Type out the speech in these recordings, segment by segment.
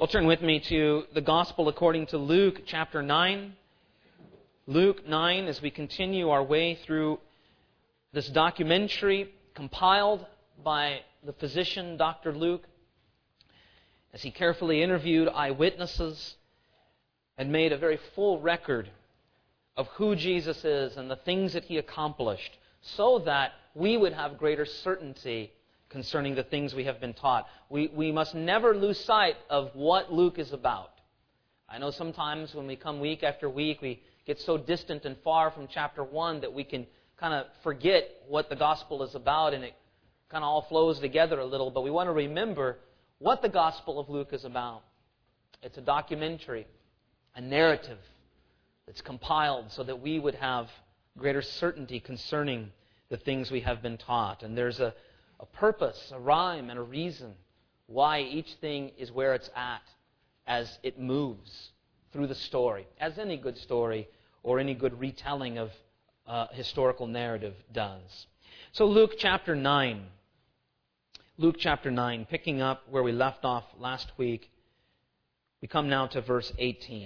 Well, turn with me to the Gospel according to Luke chapter 9. Luke 9, as we continue our way through this documentary compiled by the physician, Dr. Luke, as he carefully interviewed eyewitnesses and made a very full record of who Jesus is and the things that He accomplished, so that we would have greater certainty concerning the things we have been taught. We must never lose sight of what Luke is about. I know sometimes when we come week after week, we get so distant and far from chapter 1 that we can kind of forget what the gospel is about, and it kind of all flows together a little. But we want to remember what the Gospel of Luke is about. It's a documentary, a narrative that's compiled so that we would have greater certainty concerning the things we have been taught. And there's a purpose, a rhyme, and a reason why each thing is where it's at as it moves through the story, as any good story or any good retelling of historical narrative does. So Luke chapter 9. Luke chapter 9, picking up where we left off last week, we come now to verse 18.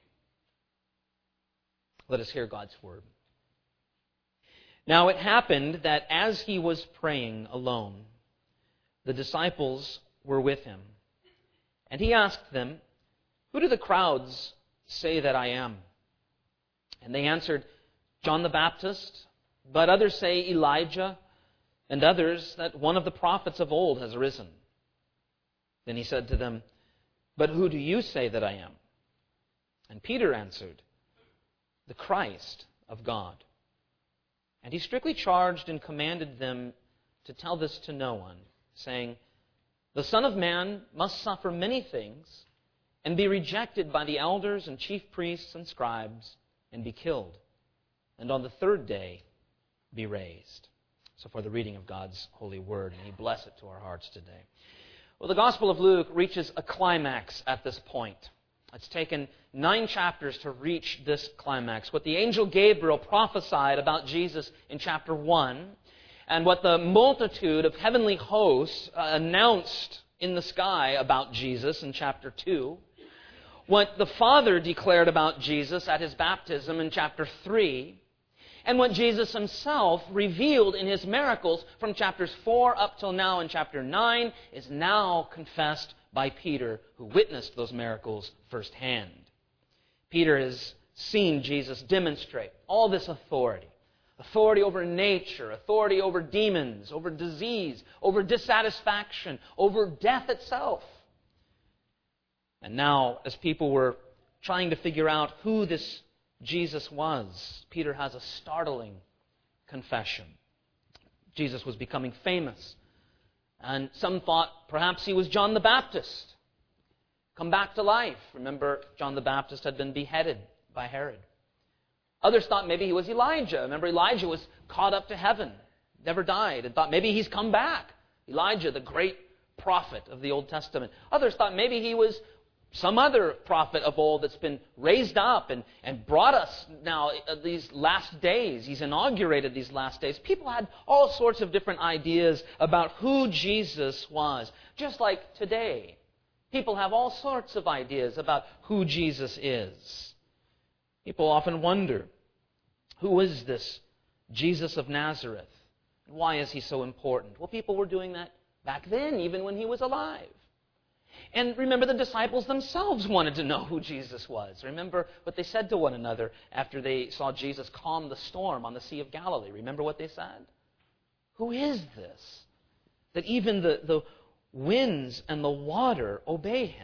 Let us hear God's Word. Now it happened that as He was praying alone, the disciples were with Him. And He asked them, "Who do the crowds say that I am?" And they answered, "John the Baptist, but others say Elijah, and others that one of the prophets of old has arisen." Then He said to them, "But who do you say that I am?" And Peter answered, "The Christ of God." And He strictly charged and commanded them to tell this to no one, saying, "The Son of Man must suffer many things, and be rejected by the elders and chief priests and scribes, and be killed, and on the third day be raised." So for the reading of God's holy word, and He bless it to our hearts today. Well, the Gospel of Luke reaches a climax at this point. It's taken 9 chapters to reach this climax. What the angel Gabriel prophesied about Jesus in chapter 1, and what the multitude of heavenly hosts announced in the sky about Jesus in chapter 2, what the Father declared about Jesus at His baptism in chapter 3, and what Jesus Himself revealed in His miracles from chapters 4 up till now in chapter 9 is now confessed by Peter, who witnessed those miracles firsthand. Peter has seen Jesus demonstrate all this authority. Authority over nature, authority over demons, over disease, over dissatisfaction, over death itself. And now, as people were trying to figure out who this Jesus was, Peter has a startling confession. Jesus was becoming famous. And some thought perhaps He was John the Baptist, come back to life. Remember, John the Baptist had been beheaded by Herod. Others thought maybe He was Elijah. Remember, Elijah was caught up to heaven, never died, and thought maybe he's come back. Elijah, the great prophet of the Old Testament. Others thought maybe he was some other prophet of old that's been raised up and brought us now these last days. He's inaugurated these last days. People had all sorts of different ideas about who Jesus was. Just like today, people have all sorts of ideas about who Jesus is. People often wonder, who is this Jesus of Nazareth? Why is He so important? Well, people were doing that back then, even when He was alive. And remember, the disciples themselves wanted to know who Jesus was. Remember what they said to one another after they saw Jesus calm the storm on the Sea of Galilee. Remember what they said? Who is this, that even the winds and the water obey Him?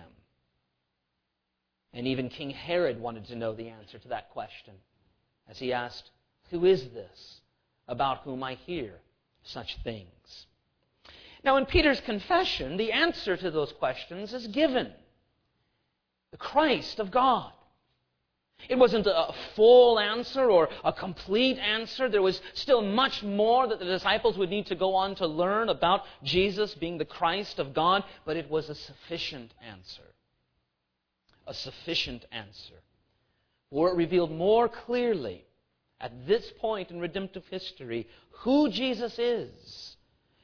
And even King Herod wanted to know the answer to that question, as he asked, "Who is this about whom I hear such things?" Now, in Peter's confession, the answer to those questions is given. The Christ of God. It wasn't a full answer or a complete answer. There was still much more that the disciples would need to go on to learn about Jesus being the Christ of God, but it was a sufficient answer. A sufficient answer. For it revealed more clearly, at this point in redemptive history, who Jesus is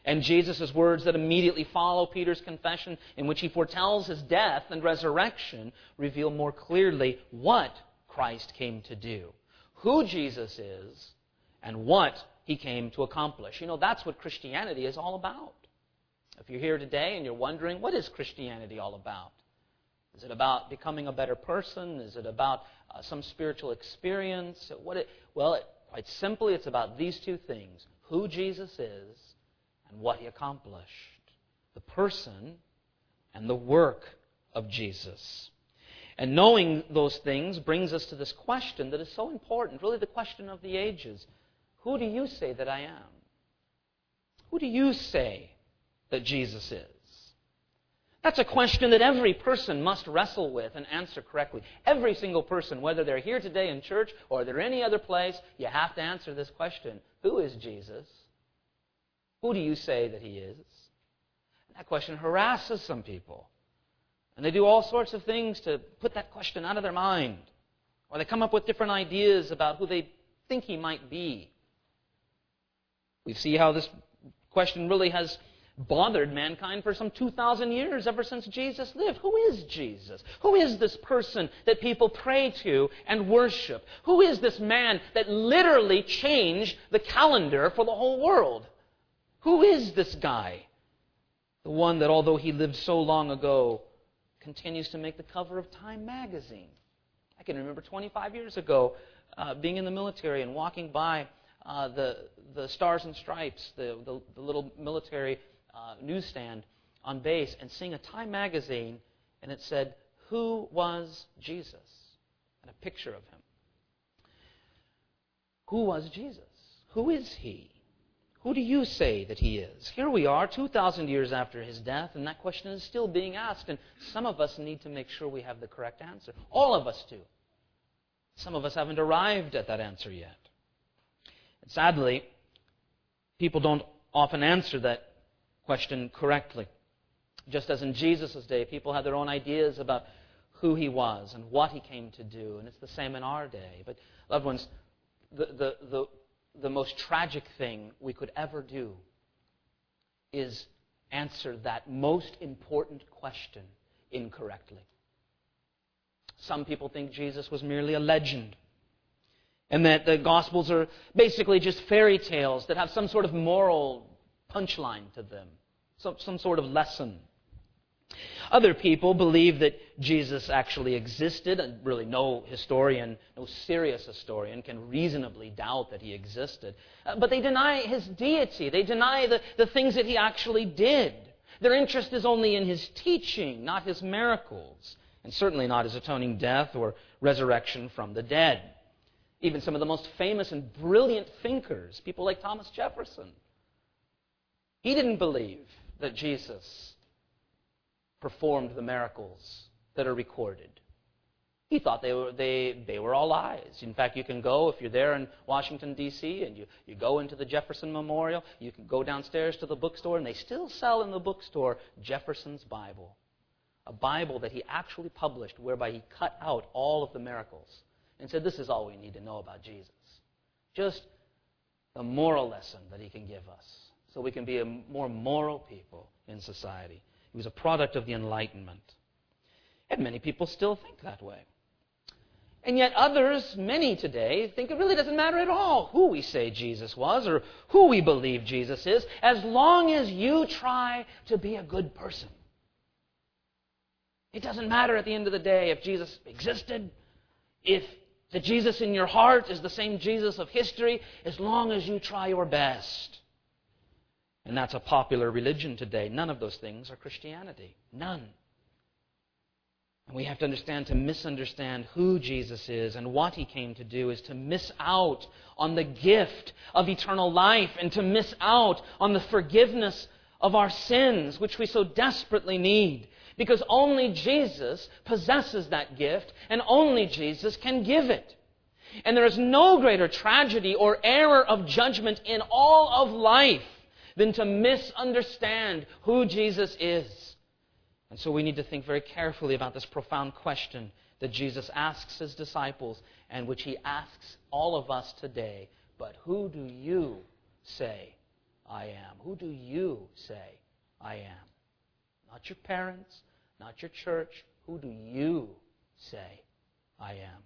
And Jesus' words that immediately follow Peter's confession, in which he foretells his death and resurrection, reveal more clearly what Christ came to do, who Jesus is, and what he came to accomplish. You know, that's what Christianity is all about. If you're here today and you're wondering, what is Christianity all about? Is it about becoming a better person? Is it about some spiritual experience? Quite simply, it's about these two things: who Jesus is and what he accomplished. The person and the work of Jesus. And knowing those things brings us to this question that is so important, really the question of the ages. Who do you say that I am? Who do you say that Jesus is? That's a question that every person must wrestle with and answer correctly. Every single person, whether they're here today in church or they're any other place, you have to answer this question. Who is Jesus? Who do you say that he is? And that question harasses some people. And they do all sorts of things to put that question out of their mind. Or they come up with different ideas about who they think he might be. We see how this question really has bothered mankind for some 2,000 years, ever since Jesus lived. Who is Jesus? Who is this person that people pray to and worship? Who is this man that literally changed the calendar for the whole world? Who is this guy? The one that, although he lived so long ago, continues to make the cover of Time magazine. I can remember 25 years ago being in the military and walking by the Stars and Stripes, the little military newsstand on base, and seeing a Time magazine, and it said, "Who was Jesus?" and a picture of him. Who was Jesus? Who is he? Who do you say that he is? Here we are, 2,000 years after his death, and that question is still being asked, and some of us need to make sure we have the correct answer. All of us do. Some of us haven't arrived at that answer yet. And sadly, people don't often answer that question correctly. Just as in Jesus' day, people had their own ideas about who he was and what he came to do, and it's the same in our day. But, loved ones, the most tragic thing we could ever do is answer that most important question incorrectly. Some people think Jesus was merely a legend, and that the Gospels are basically just fairy tales that have some sort of moral punchline to them, some sort of lesson. Other people believe that Jesus actually existed, and really no serious historian can reasonably doubt that he existed. But they deny his deity. They deny the things that he actually did. Their interest is only in his teaching, not his miracles, and certainly not his atoning death or resurrection from the dead. Even some of the most famous and brilliant thinkers, people like Thomas Jefferson, he didn't believe that Jesus performed the miracles that are recorded. He thought they were all lies. In fact, you can go, if you're there in Washington, D.C., and you go into the Jefferson Memorial, you can go downstairs to the bookstore, and they still sell in the bookstore Jefferson's Bible. A Bible that he actually published, whereby he cut out all of the miracles and said, this is all we need to know about Jesus. Just the moral lesson that he can give us, so we can be a more moral people in society. He was a product of the Enlightenment. And many people still think that way. And yet others, many today, think it really doesn't matter at all who we say Jesus was or who we believe Jesus is, as long as you try to be a good person. It doesn't matter at the end of the day if Jesus existed, if the Jesus in your heart is the same Jesus of history, as long as you try your best. And that's a popular religion today. None of those things are Christianity. None. And we have to understand, to misunderstand who Jesus is and what he came to do is to miss out on the gift of eternal life and to miss out on the forgiveness of our sins, which we so desperately need. Because only Jesus possesses that gift, and only Jesus can give it. And there is no greater tragedy or error of judgment in all of life than to misunderstand who Jesus is. And so we need to think very carefully about this profound question that Jesus asks his disciples and which he asks all of us today. But who do you say I am? Who do you say I am? Not your parents, not your church. Who do you say I am?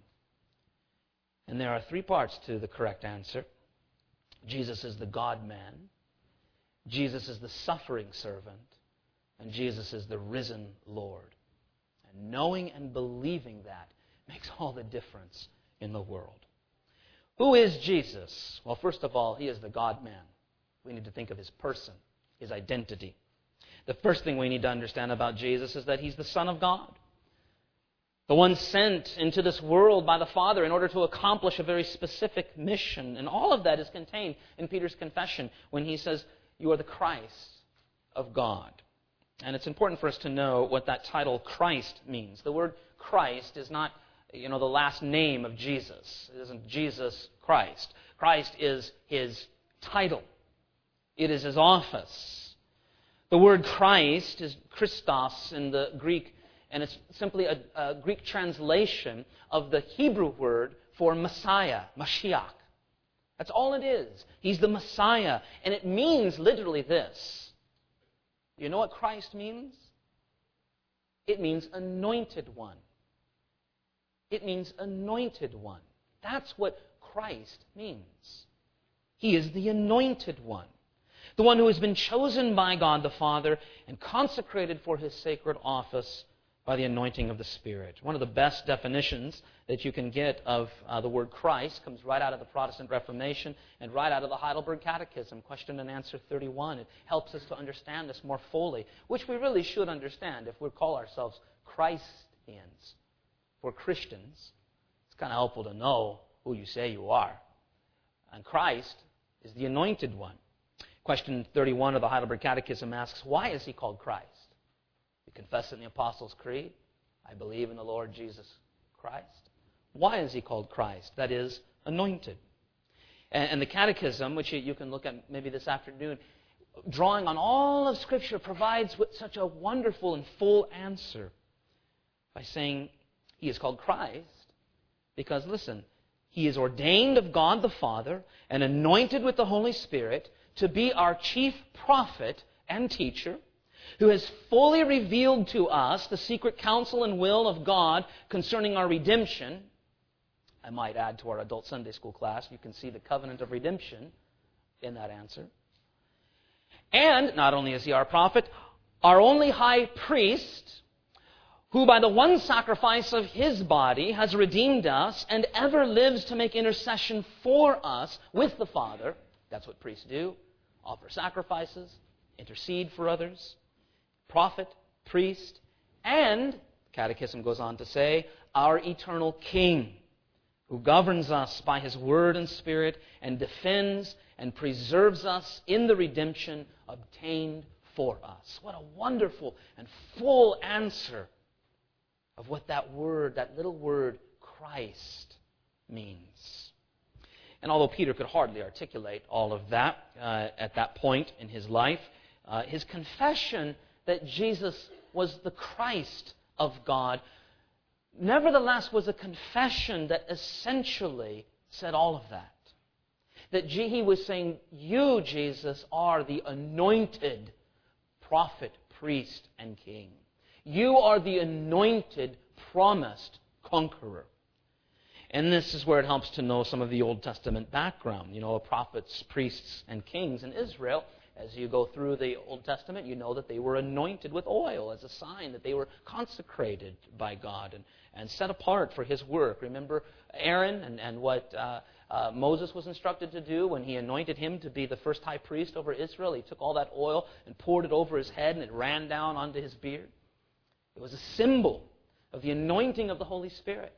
And there are three parts to the correct answer. Jesus is the God-man. Jesus is the suffering servant. And Jesus is the risen Lord. And knowing and believing that makes all the difference in the world. Who is Jesus? Well, first of all, He is the God-man. We need to think of His person, His identity. The first thing we need to understand about Jesus is that He's the Son of God. The one sent into this world by the Father in order to accomplish a very specific mission. And all of that is contained in Peter's confession when he says, "You are the Christ of God." And it's important for us to know what that title Christ means. The word Christ is not, the last name of Jesus. It isn't Jesus Christ. Christ is His title. It is His office. The word Christ is Christos in the Greek, and it's simply a Greek translation of the Hebrew word for Messiah, Mashiach. That's all it is. He's the Messiah. And it means literally this. You know what Christ means? It means anointed one. It means anointed one. That's what Christ means. He is the anointed one. The one who has been chosen by God the Father and consecrated for His sacred office by the anointing of the Spirit. One of the best definitions that you can get of the word Christ comes right out of the Protestant Reformation and right out of the Heidelberg Catechism, question and answer 31. It helps us to understand this more fully, which we really should understand if we call ourselves Christians. For Christians, it's kind of helpful to know who you say you are. And Christ is the anointed one. Question 31 of the Heidelberg Catechism asks, why is He called Christ? We confess in the Apostles' Creed, I believe in the Lord Jesus Christ. Why is He called Christ? That is, anointed. And the Catechism, which you can look at maybe this afternoon, drawing on all of Scripture, provides such a wonderful and full answer by saying He is called Christ because, listen, He is ordained of God the Father and anointed with the Holy Spirit to be our chief prophet and teacher, who has fully revealed to us the secret counsel and will of God concerning our redemption. I might add to our adult Sunday school class, you can see the covenant of redemption in that answer. And not only is He our prophet, our only high priest, who by the one sacrifice of His body has redeemed us and ever lives to make intercession for us with the Father. That's what priests do. Offer sacrifices, intercede for others. Prophet, priest, and, Catechism goes on to say, our eternal King, who governs us by His Word and Spirit and defends and preserves us in the redemption obtained for us. What a wonderful and full answer of what that word, that little word, Christ, means. And although Peter could hardly articulate all of that at that point in his life, his confession that Jesus was the Christ of God nevertheless was a confession that essentially said all of that. That He was saying, you, Jesus, are the anointed prophet, priest, and king. You are the anointed, promised conqueror. And this is where it helps to know some of the Old Testament background. Prophets, priests, and kings in Israel. As you go through the Old Testament, you know that they were anointed with oil as a sign that they were consecrated by God and set apart for His work. Remember Aaron and what Moses was instructed to do when he anointed him to be the first high priest over Israel? He took all that oil and poured it over his head and it ran down onto his beard. It was a symbol of the anointing of the Holy Spirit.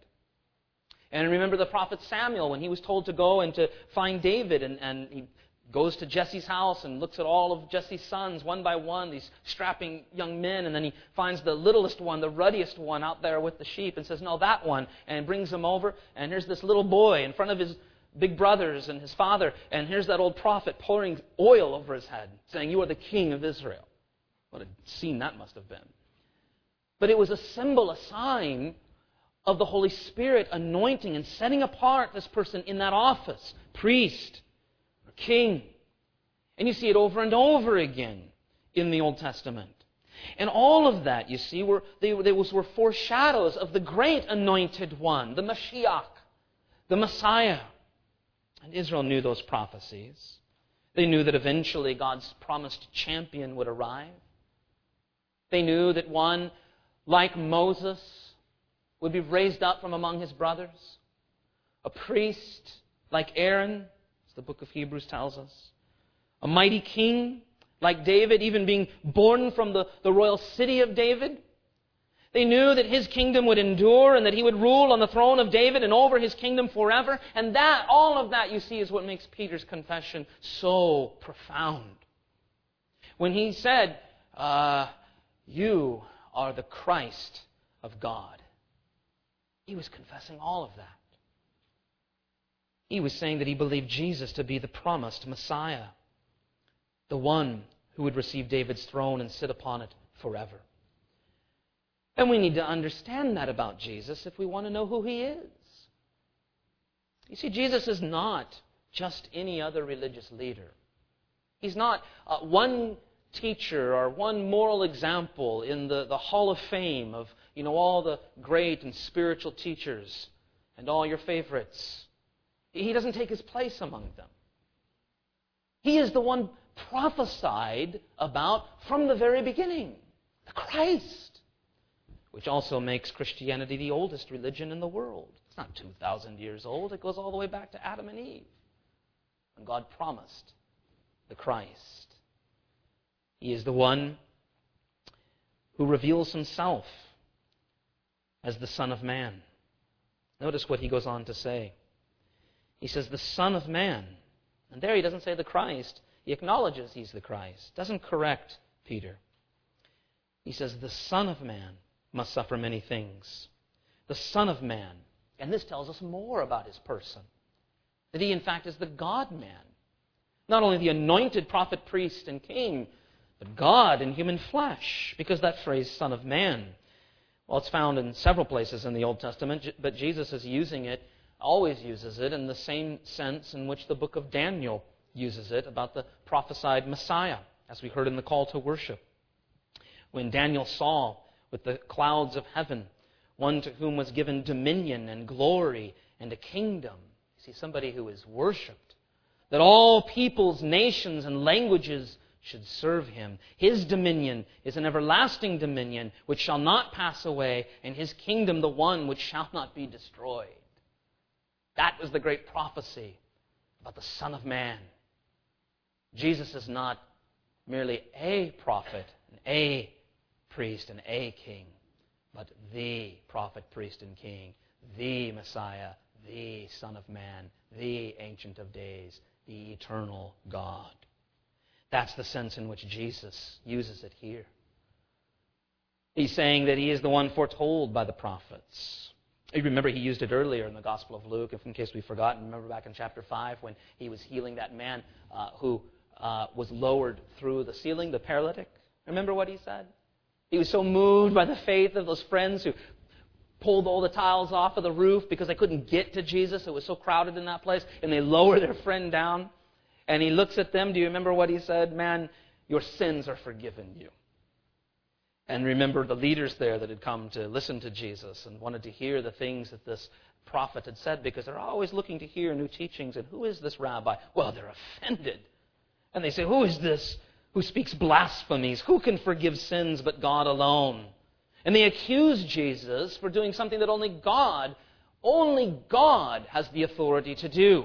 And remember the prophet Samuel when he was told to go and to find David, and he goes to Jesse's house and looks at all of Jesse's sons one by one, these strapping young men, and then he finds the littlest one, the ruddiest one out there with the sheep and says, no, that one, and brings him over, and here's this little boy in front of his big brothers and his father, and here's that old prophet pouring oil over his head, saying, you are the king of Israel. What a scene that must have been. But it was a symbol, a sign of the Holy Spirit anointing and setting apart this person in that office, priest or king. And you see it over and over again in the Old Testament. And all of that, you see, were foreshadows of the great anointed one, the Mashiach, the Messiah. And Israel knew those prophecies. They knew that eventually God's promised champion would arrive. They knew that one like Moses would be raised up from among his brothers. A priest like Aaron, as the book of Hebrews tells us. A mighty king like David, even being born from the royal city of David. They knew that his kingdom would endure and that he would rule on the throne of David and over his kingdom forever. And that, all of that, you see, is what makes Peter's confession so profound. When he said, you are the Christ of God, he was confessing all of that. He was saying that he believed Jesus to be the promised Messiah, the one who would receive David's throne and sit upon it forever. And we need to understand that about Jesus if we want to know who he is. You see, Jesus is not just any other religious leader. He's not one teacher or one moral example in the Hall of Fame of, all the great and spiritual teachers and all your favorites. He doesn't take his place among them. He is the one prophesied about from the very beginning, the Christ, which also makes Christianity the oldest religion in the world. It's not 2,000 years old. It goes all the way back to Adam and Eve, when God promised the Christ. He is the one who reveals himself as the Son of Man. Notice what he goes on to say. He says, the Son of Man. And there he doesn't say the Christ. He acknowledges he's the Christ. Doesn't correct Peter. He says, the Son of Man must suffer many things. The Son of Man. And this tells us more about his person. That he, in fact, is the God-man. Not only the anointed prophet, priest, and king, but God in human flesh. Because that phrase, Son of Man, well, it's found in several places in the Old Testament, but Jesus is using it, always uses it, in the same sense in which the book of Daniel uses it about the prophesied Messiah, as we heard in the call to worship. When Daniel saw with the clouds of heaven one to whom was given dominion and glory and a kingdom, you see, somebody who is worshipped, that all peoples, nations, and languages should serve him. His dominion is an everlasting dominion which shall not pass away, and his kingdom the one which shall not be destroyed. That was the great prophecy about the Son of Man. Jesus is not merely a prophet, and a priest, and a king, but the prophet, priest, and king, the Messiah, the Son of Man, the Ancient of Days, the eternal God. That's the sense in which Jesus uses it here. He's saying that he is the one foretold by the prophets. You remember he used it earlier in the Gospel of Luke, if in case we've forgotten. Remember back in chapter 5 when he was healing that man who was lowered through the ceiling, the paralytic? Remember what he said? He was so moved by the faith of those friends who pulled all the tiles off of the roof because they couldn't get to Jesus. It was so crowded in that place. And they lower their friend down. And he looks at them. Do you remember what he said? Man, your sins are forgiven you. And remember the leaders there that had come to listen to Jesus and wanted to hear the things that this prophet had said, because they're always looking to hear new teachings. And who is this rabbi? Well, they're offended. And they say, who is this who speaks blasphemies? Who can forgive sins but God alone? And they accuse Jesus for doing something that only God has the authority to do.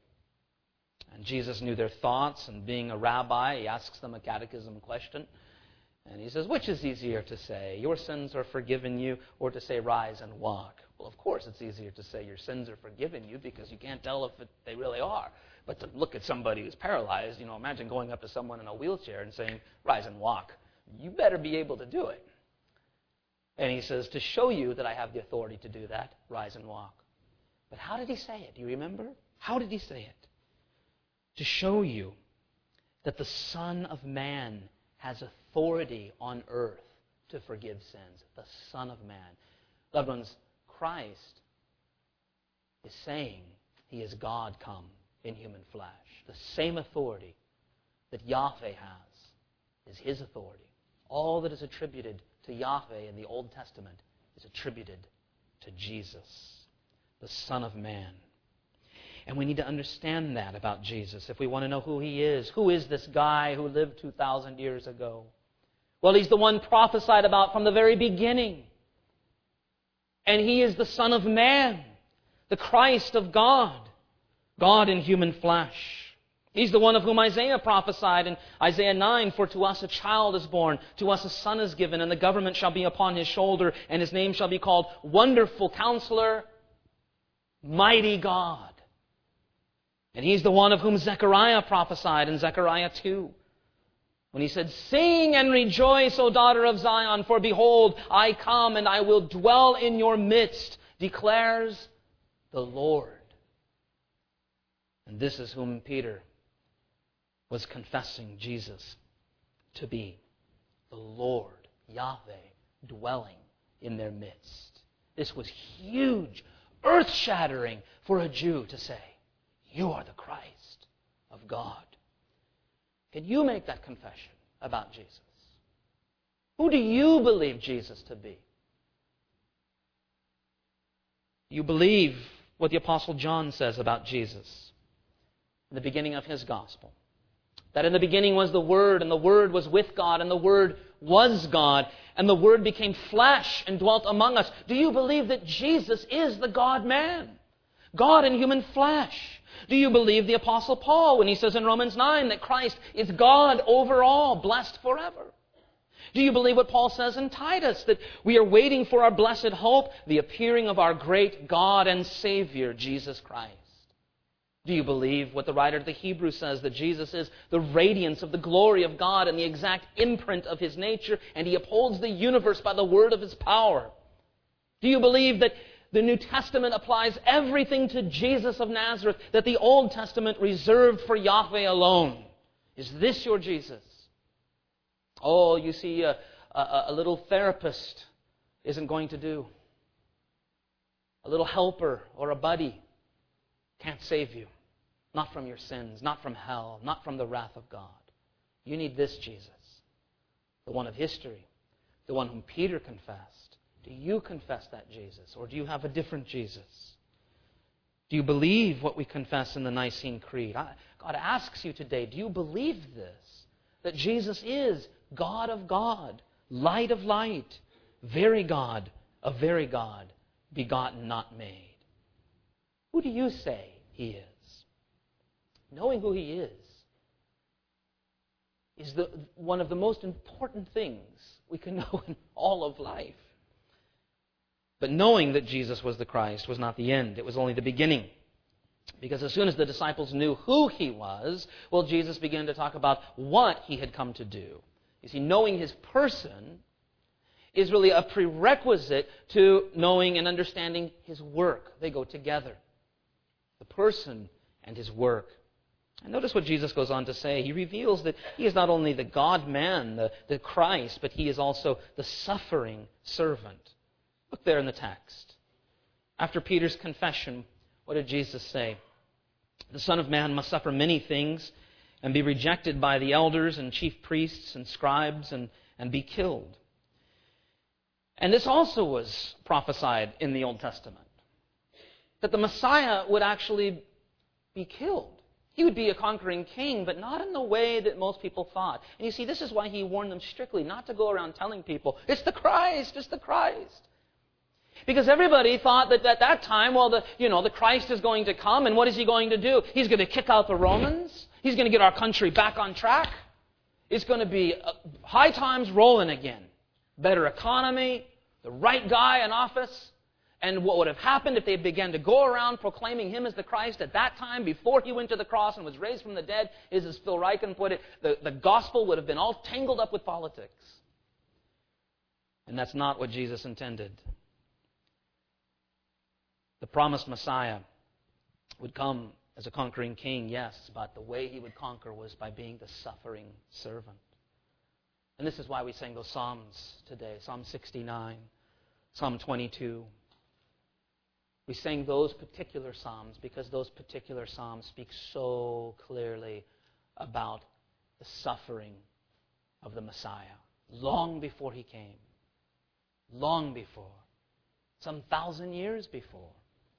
And Jesus knew their thoughts, and being a rabbi, he asks them a catechism question. And he says, which is easier to say, your sins are forgiven you, or to say, rise and walk? Well, of course it's easier to say your sins are forgiven you, because you can't tell if they really are. But to look at somebody who's paralyzed, imagine going up to someone in a wheelchair and saying, rise and walk. You better be able to do it. And he says, to show you that I have the authority to do that, rise and walk. But how did he say it? Do you remember? How did he say it? To show you that the Son of Man has authority on earth to forgive sins. The Son of Man. Loved ones, Christ is saying he is God come in human flesh. The same authority that Yahweh has is His authority. All that is attributed to Yahweh in the Old Testament is attributed to Jesus, the Son of Man. And we need to understand that about Jesus if we want to know who He is. Who is this guy who lived 2,000 years ago? Well, He's the one prophesied about from the very beginning. And He is the Son of Man, the Christ of God, God in human flesh. He's the one of whom Isaiah prophesied in Isaiah 9, "For to us a child is born, to us a son is given, and the government shall be upon His shoulder, and His name shall be called Wonderful Counselor, Mighty God." And He's the one of whom Zechariah prophesied in Zechariah 2, when he said, "Sing and rejoice, O daughter of Zion, for behold, I come and I will dwell in your midst, declares the Lord." And this is whom Peter was confessing Jesus to be, the Lord, Yahweh, dwelling in their midst. This was huge, earth-shattering for a Jew to say, "You are the Christ of God." Can you make that confession about Jesus? Who do you believe Jesus to be? You believe what the Apostle John says about Jesus in the beginning of his gospel. That in the beginning was the Word, and the Word was with God, and the Word was God, and the Word became flesh and dwelt among us. Do you believe that Jesus is the God-man? God in human flesh? Do you believe the Apostle Paul when he says in Romans 9 that Christ is God over all, blessed forever? Do you believe what Paul says in Titus, that we are waiting for our blessed hope, the appearing of our great God and Savior, Jesus Christ? Do you believe what the writer of the Hebrews says, that Jesus is the radiance of the glory of God and the exact imprint of His nature, and He upholds the universe by the word of His power? Do you believe that the New Testament applies everything to Jesus of Nazareth that the Old Testament reserved for Yahweh alone? Is this your Jesus? Oh, you see, a little therapist isn't going to do. A little helper or a buddy can't save you. Not from your sins, not from hell, not from the wrath of God. You need this Jesus, the one of history, the one whom Peter confessed. Do you confess that Jesus, or do you have a different Jesus? Do you believe what we confess in the Nicene Creed? God asks you today, do you believe this? That Jesus is God of God, light of light, very God of very God, begotten, not made. Who do you say He is? Knowing who He is one of the most important things we can know in all of life. But knowing that Jesus was the Christ was not the end. It was only the beginning. Because as soon as the disciples knew who He was, well, Jesus began to talk about what He had come to do. You see, knowing His person is really a prerequisite to knowing and understanding His work. They go together. The person and His work. And notice what Jesus goes on to say. He reveals that He is not only the God-man, the Christ, but He is also the suffering servant. Look there in the text. After Peter's confession, what did Jesus say? The Son of Man must suffer many things and be rejected by the elders and chief priests and scribes and be killed. And this also was prophesied in the Old Testament, that the Messiah would actually be killed. He would be a conquering king, but not in the way that most people thought. And you see, this is why He warned them strictly not to go around telling people, "It's the Christ, it's the Christ." Because everybody thought that at that time, well, the Christ is going to come, and what is He going to do? He's going to kick out the Romans. He's going to get our country back on track. It's going to be high times rolling again. Better economy, the right guy in office. And what would have happened if they began to go around proclaiming Him as the Christ at that time, before He went to the cross and was raised from the dead, is, as Phil Ryken put it, the gospel would have been all tangled up with politics. And that's not what Jesus intended. The promised Messiah would come as a conquering king, yes, but the way He would conquer was by being the suffering servant. And this is why we sang those Psalms today, Psalm 69, Psalm 22. We sang those particular Psalms because those particular Psalms speak so clearly about the suffering of the Messiah long before He came. Long before. Some 1,000 years before.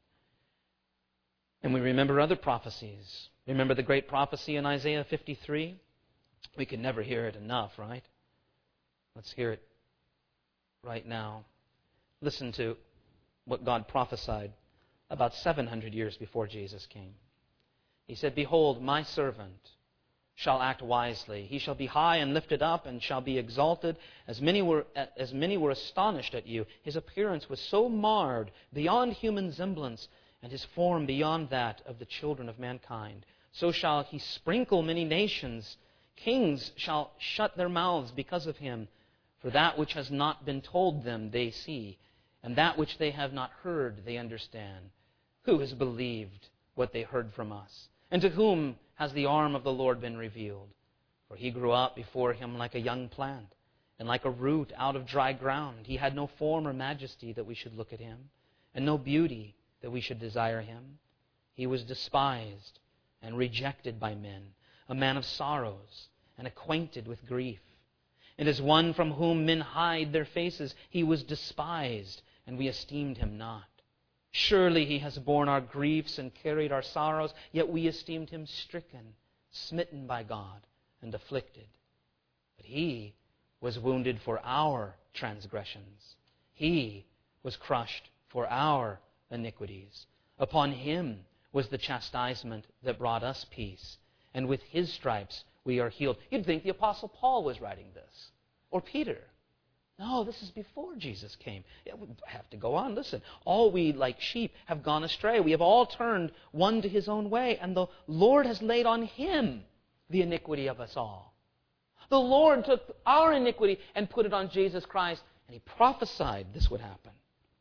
And we remember other prophecies. Remember the great prophecy in Isaiah 53? We can never hear it enough, right? Let's hear it right now. Listen to what God prophesied about 700 years before Jesus came. He said, "Behold, my servant shall act wisely. He shall be high and lifted up and shall be exalted. As many were astonished at you. His appearance was so marred beyond human semblance, and his form beyond that of the children of mankind. So shall he sprinkle many nations. Kings shall shut their mouths because of him. For that which has not been told them they see, and that which they have not heard they understand. Who has believed what they heard from us? And to whom has the arm of the Lord been revealed? For he grew up before him like a young plant, and like a root out of dry ground. He had no form or majesty that we should look at him, and no beauty that we should desire him. He was despised and rejected by men, a man of sorrows and acquainted with grief. And as one from whom men hide their faces, he was despised, and we esteemed him not. Surely he has borne our griefs and carried our sorrows, yet we esteemed him stricken, smitten by God, and afflicted. But he was wounded for our transgressions. He was crushed for our iniquities. Upon him was the chastisement that brought us peace, and with his stripes we are healed." You'd think the Apostle Paul was writing this, or Peter. No, this is before Jesus came. Yeah, we have to go on. Listen, all we like sheep have gone astray. We have all turned one to his own way, and the Lord has laid on him the iniquity of us all. The Lord took our iniquity and put it on Jesus Christ, and he prophesied this would happen.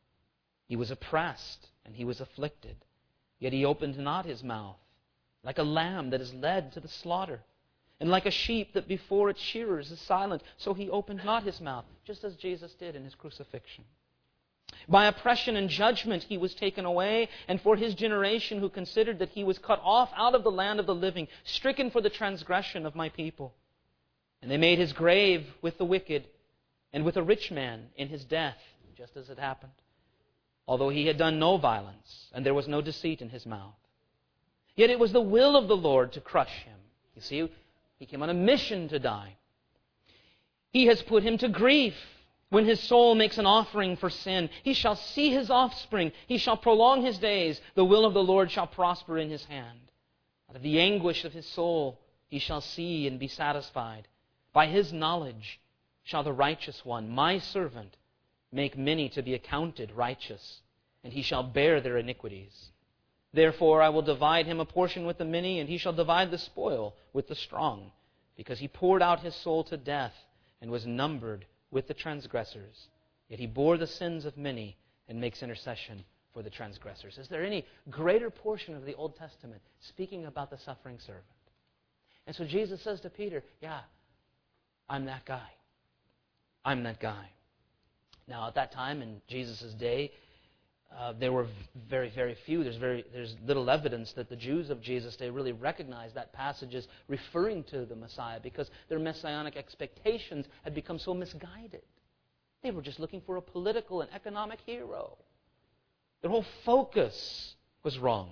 He was oppressed and he was afflicted, yet he opened not his mouth, like a lamb that is led to the slaughter. And like a sheep that before its shearers is silent, so he opened not his mouth, just as Jesus did in his crucifixion. By oppression and judgment he was taken away, and for his generation who considered that he was cut off out of the land of the living, stricken for the transgression of my people. And they made his grave with the wicked, and with a rich man in his death, just as it happened, although he had done no violence, and there was no deceit in his mouth. Yet it was the will of the Lord to crush him. You see, he came on a mission to die. He has put him to grief when his soul makes an offering for sin. He shall see his offspring. He shall prolong his days. The will of the Lord shall prosper in his hand. Out of the anguish of his soul he shall see and be satisfied. By his knowledge shall the righteous one, my servant, make many to be accounted righteous, and he shall bear their iniquities. Therefore I will divide him a portion with the many, and he shall divide the spoil with the strong, because he poured out his soul to death and was numbered with the transgressors. Yet he bore the sins of many and makes intercession for the transgressors. Is there any greater portion of the Old Testament speaking about the suffering servant? And so Jesus says to Peter, yeah, I'm that guy. I'm that guy. Now at that time in Jesus' day, there were very, very few. There's little evidence that the Jews of Jesus' day really recognized that passage as referring to the Messiah, because their messianic expectations had become so misguided. They were just looking for a political and economic hero. Their whole focus was wrong.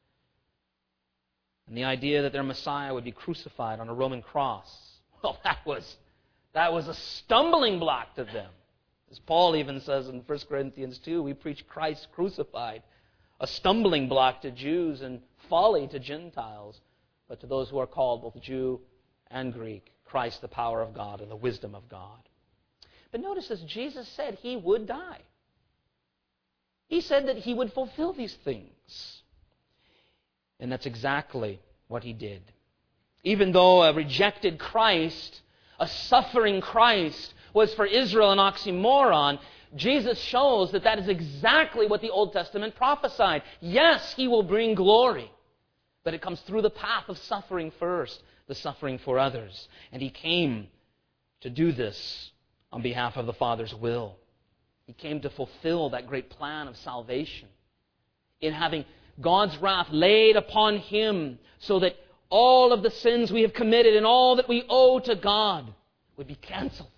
And the idea that their Messiah would be crucified on a Roman cross, well, that was a stumbling block to them. As Paul even says in 1 Corinthians 2, we preach Christ crucified, a stumbling block to Jews and folly to Gentiles, but to those who are called, both Jew and Greek, Christ the power of God and the wisdom of God. But notice this, Jesus said he would die. He said that he would fulfill these things. And that's exactly what he did. Even though a rejected Christ, a suffering Christ, was for Israel an oxymoron, Jesus shows that that is exactly what the Old Testament prophesied. Yes, he will bring glory, but it comes through the path of suffering first, the suffering for others. And he came to do this on behalf of the Father's will. He came to fulfill that great plan of salvation in having God's wrath laid upon him so that all of the sins we have committed and all that we owe to God would be canceled.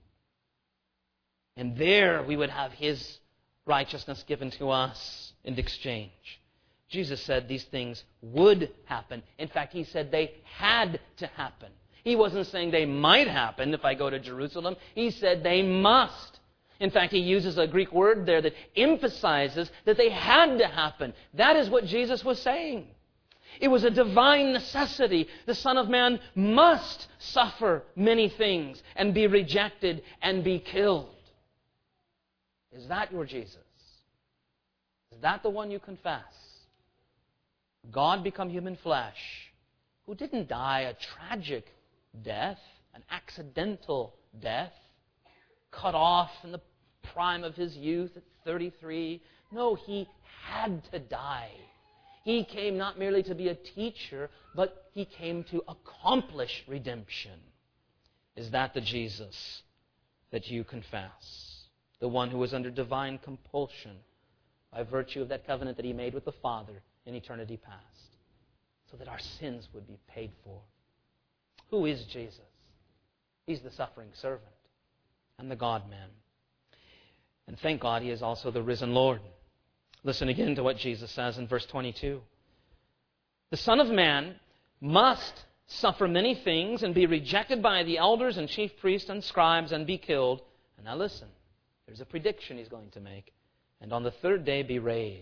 And there we would have His righteousness given to us in exchange. Jesus said these things would happen. In fact, He said they had to happen. He wasn't saying they might happen if I go to Jerusalem. He said they must. In fact, He uses a Greek word there that emphasizes that they had to happen. That is what Jesus was saying. It was a divine necessity. The Son of Man must suffer many things and be rejected and be killed. Is that your Jesus? Is that the one you confess? God become human flesh, who didn't die a tragic death, an accidental death, cut off in the prime of His youth at 33. No, He had to die. He came not merely to be a teacher, but He came to accomplish redemption. Is that the Jesus that you confess? The one who was under divine compulsion by virtue of that covenant that He made with the Father in eternity past, so that our sins would be paid for. Who is Jesus? He's the suffering servant and the God-man. And thank God He is also the risen Lord. Listen again to what Jesus says in verse 22. The Son of Man must suffer many things and be rejected by the elders and chief priests and scribes and be killed. And now listen, there's a prediction He's going to make. And on the third day be raised.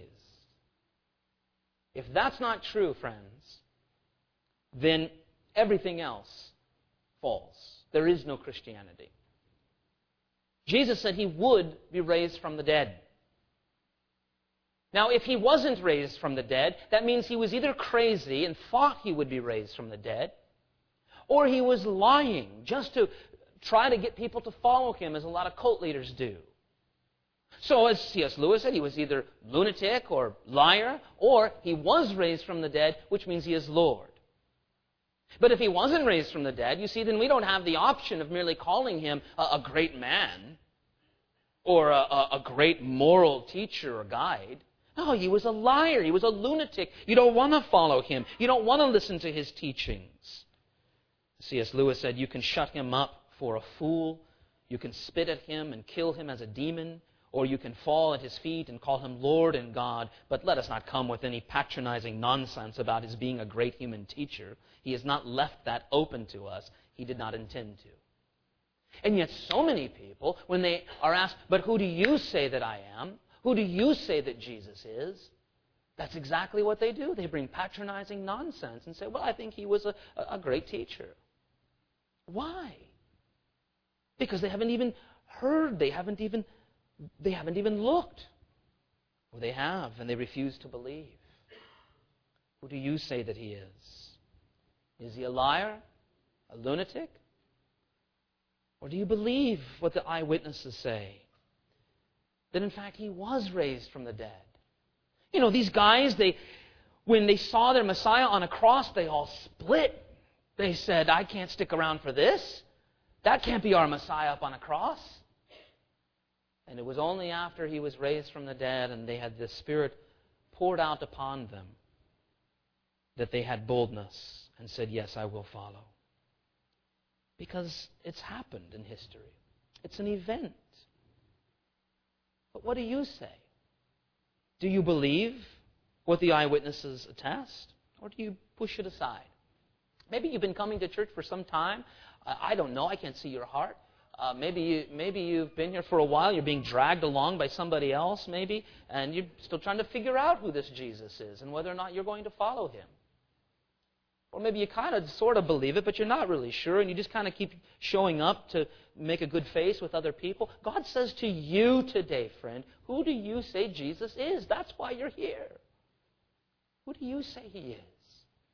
If that's not true, friends, then everything else falls. There is no Christianity. Jesus said He would be raised from the dead. Now, if He wasn't raised from the dead, that means He was either crazy and thought He would be raised from the dead, or He was lying just to try to get people to follow Him, as a lot of cult leaders do. So, as C.S. Lewis said, He was either lunatic or liar, or He was raised from the dead, which means He is Lord. But if He wasn't raised from the dead, you see, then we don't have the option of merely calling Him a great man or a great moral teacher or guide. No, He was a liar. He was a lunatic. You don't want to follow Him. You don't want to listen to His teachings. C.S. Lewis said, you can shut Him up for a fool, you can spit at Him and kill Him as a demon, or you can fall at His feet and call Him Lord and God, but let us not come with any patronizing nonsense about His being a great human teacher. He has not left that open to us. He did not intend to. And yet so many people, when they are asked, but who do you say that I am? Who do you say that Jesus is? That's exactly what they do. They bring patronizing nonsense and say, well, I think He was a great teacher. Why? Because they haven't even heard. They haven't even looked. Or they have, and they refuse to believe. Who do you say that He is? Is He a liar? A lunatic? Or do you believe what the eyewitnesses say? That in fact He was raised from the dead. You know, these guys, when they saw their Messiah on a cross, they all split. They said, I can't stick around for this. That can't be our Messiah up on a cross. And it was only after He was raised from the dead and they had the Spirit poured out upon them that they had boldness and said, yes, I will follow. Because it's happened in history. It's an event. But what do you say? Do you believe what the eyewitnesses attest? Or do you push it aside? Maybe you've been coming to church for some time. I don't know. I can't see your heart. Maybe you've been here for a while. You're being dragged along by somebody else, maybe, and you're still trying to figure out who this Jesus is and whether or not you're going to follow Him. Or maybe you kind of sort of believe it, but you're not really sure, and you just kind of keep showing up to make a good face with other people. God says to you today, friend, who do you say Jesus is? That's why you're here. Who do you say He is?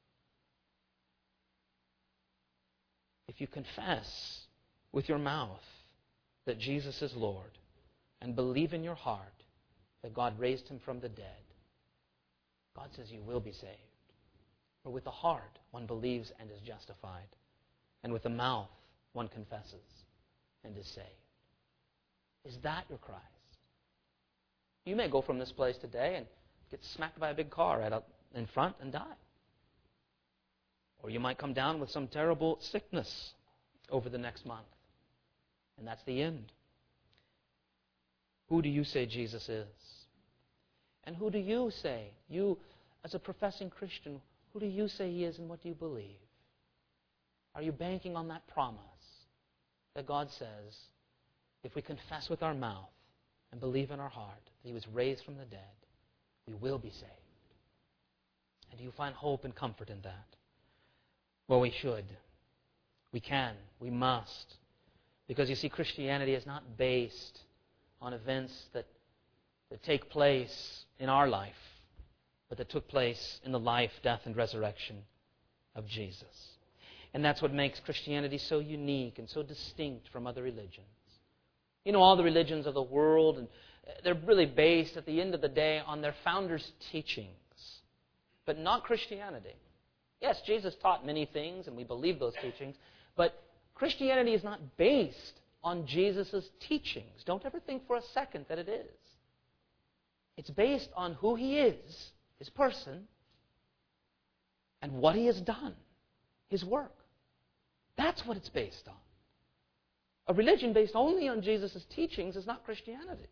If you confess with your mouth that Jesus is Lord and believe in your heart that God raised Him from the dead, God says you will be saved. For with the heart one believes and is justified, and with the mouth one confesses and is saved. Is that your Christ? You may go from this place today and get smacked by a big car right up in front and die. Or you might come down with some terrible sickness over the next month. And that's the end. Who do you say Jesus is? And who do you say, you as a professing Christian, who do you say He is and what do you believe? Are you banking on that promise that God says, if we confess with our mouth and believe in our heart that He was raised from the dead, we will be saved? And do you find hope and comfort in that? Well, we should. We can. We must. Because you see, Christianity is not based on events that take place in our life, but that took place in the life, death, and resurrection of Jesus. And that's what makes Christianity so unique and so distinct from other religions. You know, all the religions of the world, and they're really based, at the end of the day, on their founders' teachings, but not Christianity. Yes, Jesus taught many things, and we believe those teachings, but Christianity is not based on Jesus' teachings. Don't ever think for a second that it is. It's based on who He is, His person, and what He has done, His work. That's what it's based on. A religion based only on Jesus' teachings is not Christianity.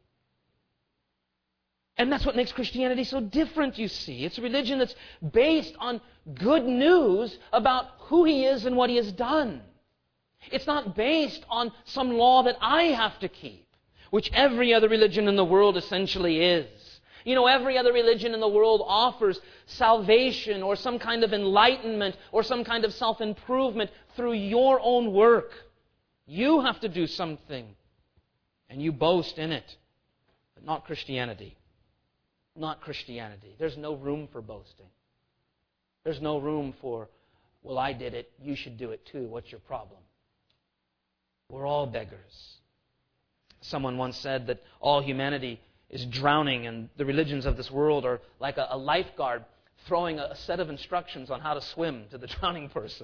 And that's what makes Christianity so different, you see. It's a religion that's based on good news about who He is and what He has done. It's not based on some law that I have to keep, which every other religion in the world essentially is. You know, every other religion in the world offers salvation or some kind of enlightenment or some kind of self-improvement through your own work. You have to do something, and you boast in it. But not Christianity. Not Christianity. There's no room for boasting. There's no room for, well, I did it, you should do it too. What's your problem? We're all beggars. Someone once said that all humanity is drowning, and the religions of this world are like a lifeguard throwing a set of instructions on how to swim to the drowning person.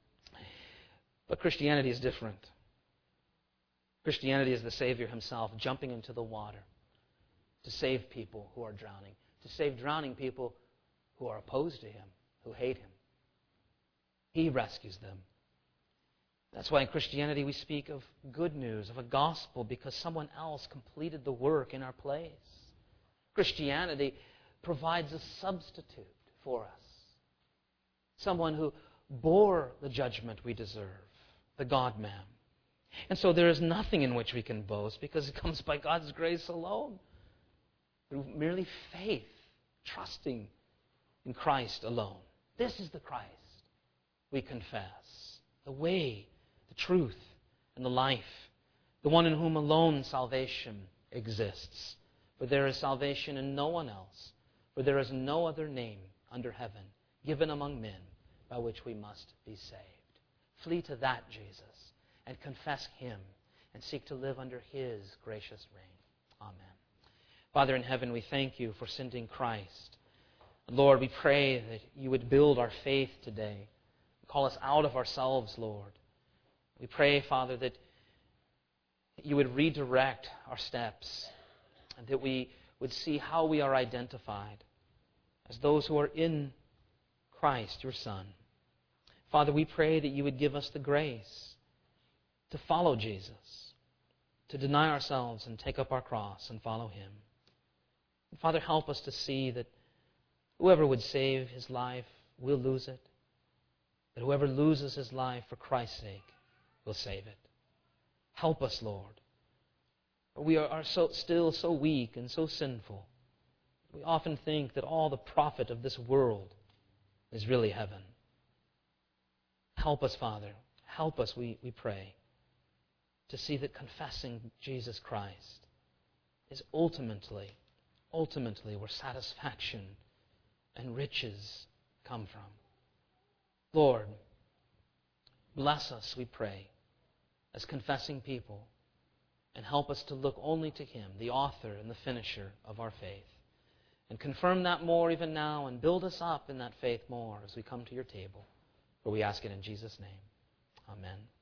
But Christianity is different. Christianity is the Savior Himself jumping into the water to save people who are drowning, to save drowning people who are opposed to Him, who hate Him. He rescues them. That's why in Christianity we speak of good news, of a gospel, because someone else completed the work in our place. Christianity provides a substitute for us. Someone who bore the judgment we deserve, the God-man. And so there is nothing in which we can boast because it comes by God's grace alone. Through merely faith, trusting in Christ alone. This is the Christ we confess. The way, the truth, and the life. The one in whom alone salvation exists. For there is salvation in no one else. For there is no other name under heaven given among men by which we must be saved. Flee to that Jesus and confess Him and seek to live under His gracious reign. Amen. Father in heaven, we thank You for sending Christ. Lord, we pray that You would build our faith today. Call us out of ourselves, Lord. We pray, Father, that You would redirect our steps and that we would see how we are identified as those who are in Christ, Your Son. Father, we pray that You would give us the grace to follow Jesus, to deny ourselves and take up our cross and follow Him. And Father, help us to see that whoever would save his life will lose it, but whoever loses his life for Christ's sake will save it. Help us, Lord. We are still so weak and so sinful. We often think that all the profit of this world is really heaven. Help us, Father. Help us, we pray, to see that confessing Jesus Christ is ultimately where satisfaction and riches come from. Lord, bless us, we pray, as confessing people, and help us to look only to Him, the author and the finisher of our faith. And confirm that more even now, and build us up in that faith more as we come to Your table. For we ask it in Jesus' name. Amen.